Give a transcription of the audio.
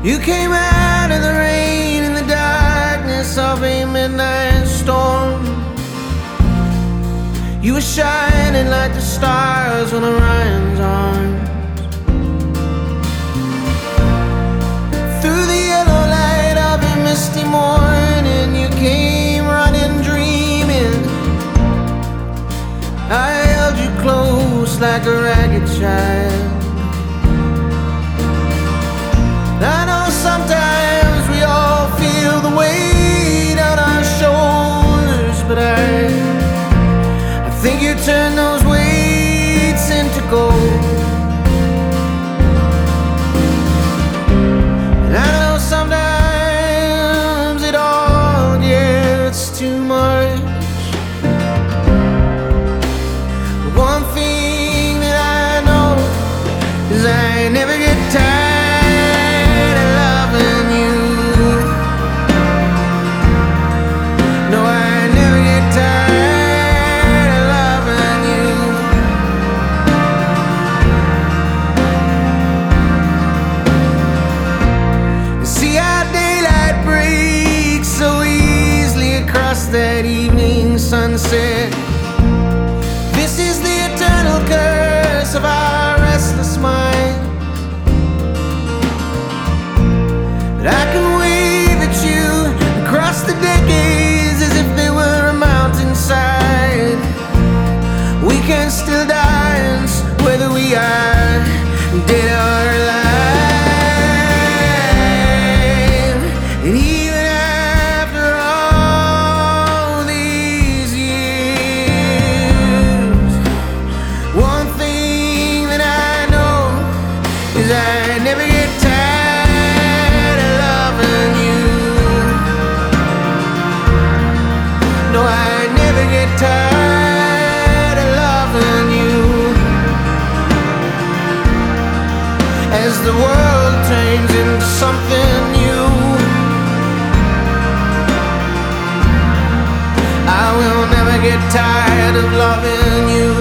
You came out of the rain in the darkness of a midnight storm. You were shining like the stars on Orion's arms. Through the yellow light of a misty morning, you came running, dreaming. I held you close like a ragged child. I know sometimes we all feel the weight on our shoulders, but I think you turn those weights into gold. And I know sometimes it all gets too much. But one thing that I know is I never get tired. That evening sunset. This is the eternal curse of our restless mind. But I can wave at you across the decades as if they were a mountainside. We can still dance whether we are dead or alive. And even after all these years, one thing that I know is I never get tired of loving you. No, I never get tired of loving you. As the world turns into something new, I will never get tired of loving you.